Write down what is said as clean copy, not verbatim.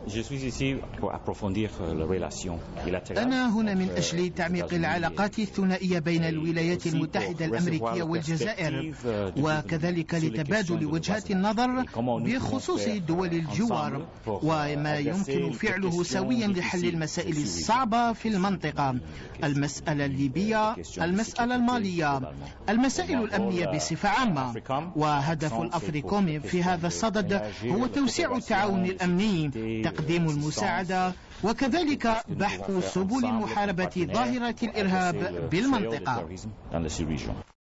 أنا هنا من أجل تعميق العلاقات الثنائية بين الولايات المتحدة الأمريكية والجزائر، وكذلك لتبادل وجهات النظر بخصوص دول الجوار وما يمكن فعله سويا لحل المسائل الصعبة في المنطقة: المسألة الليبية، المسألة المالية، المسائل الأمنية بصفة عامة. وهدف الأفريكوم في هذا الصدد هو توسيع التعاون الأمني، تقديم المساعدة، وكذلك بحث سبل محاربة ظاهرة الإرهاب بالمنطقة.